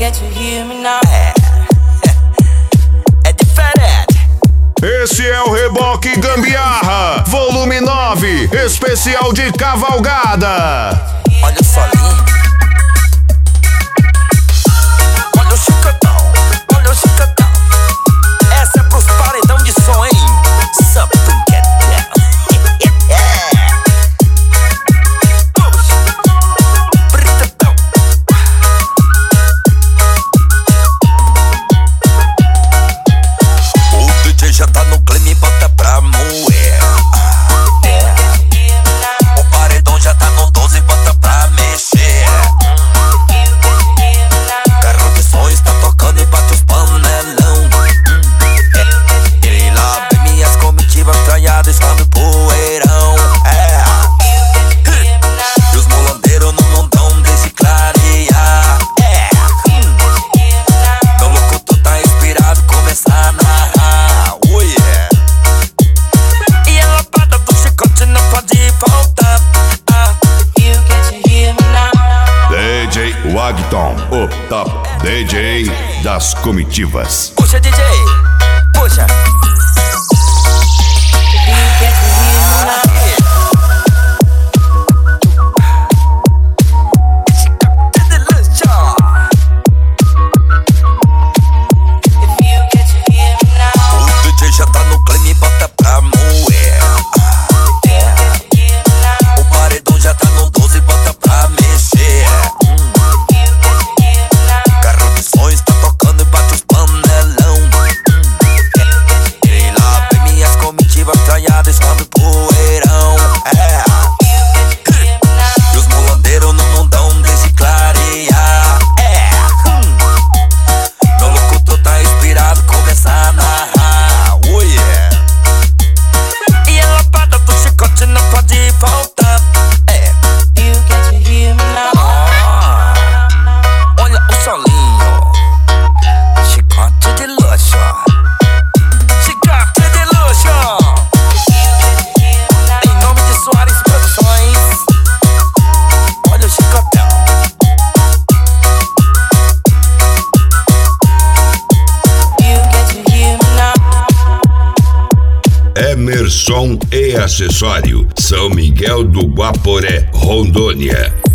Can't you hear me now? É diferente. Esse é o Reboque Gambiarra, volume 9, especial de cavalgada. Olha o solinho. Olha o chicotão. Olha o chicotão. Essa é pros paredão de som, hein? Já tá no clima e bota pra moer. O paredão já tá no 12 e bota pra mexer. Carro de som está tocando e bate os panelão. E lá vem minhas comitivas traiadas, escando poeirão. E os mulandeiros no mundão desse clarear. Meu locutor tá inspirado, começar a narrar. E a lapada do chicote não pode faltar. DJ Wagton, o top DJ das comitivas. Puxa, DJ, puxa. O DJ já tá no clima e bota pra moer. O paredão já tá no 12 e bota pra mexer. Carro de som está tocando e bate os panelão. E lá vem minhas comitivas traiadas, escando poeirão. E os mulandeiros no mundão desse clarear. Meu locutor tá inspirado, começar a narrar. E a lapada do chicote não pode faltar. Olha o solinho. Chicote de luxo. Chicote de luxo. Em nome de Soares Produções. Olha o chicotão. Emerson e Acessório, São Miguel do Guaporé, Rondônia.